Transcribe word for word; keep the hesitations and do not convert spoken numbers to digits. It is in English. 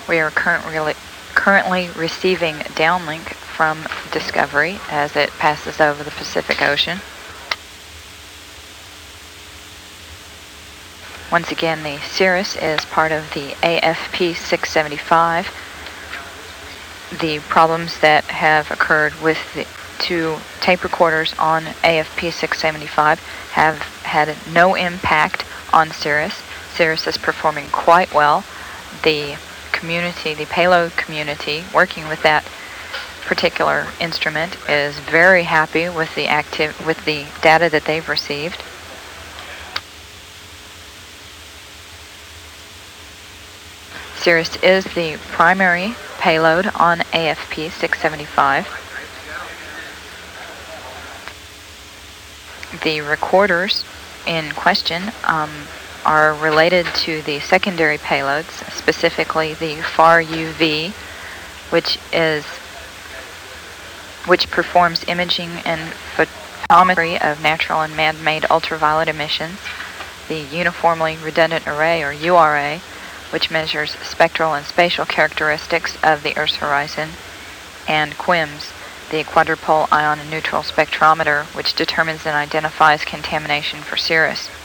We are currently currently receiving downlink from Discovery as it passes over the Pacific Ocean. Once again, the Cirrus is part of the A F P six seventy-five. The problems that have occurred with the two tape recorders on A F P six seventy-five have had no impact on Cirrus. Cirrus is performing quite well. The community, the payload community working with that particular instrument is very happy with the active with the data that they've received. Cirrus is the primary payload on A F P six seventy-five. The recorders in question um, are related to the secondary payloads, specifically the FAR U V, which is which performs imaging and photometry of natural and man-made ultraviolet emissions, the Uniformly Redundant Array, or U R A, which measures spectral and spatial characteristics of the Earth's horizon, and QUIMS, the Quadrupole Ion and Neutral Spectrometer, which determines and identifies contamination for Cirrus.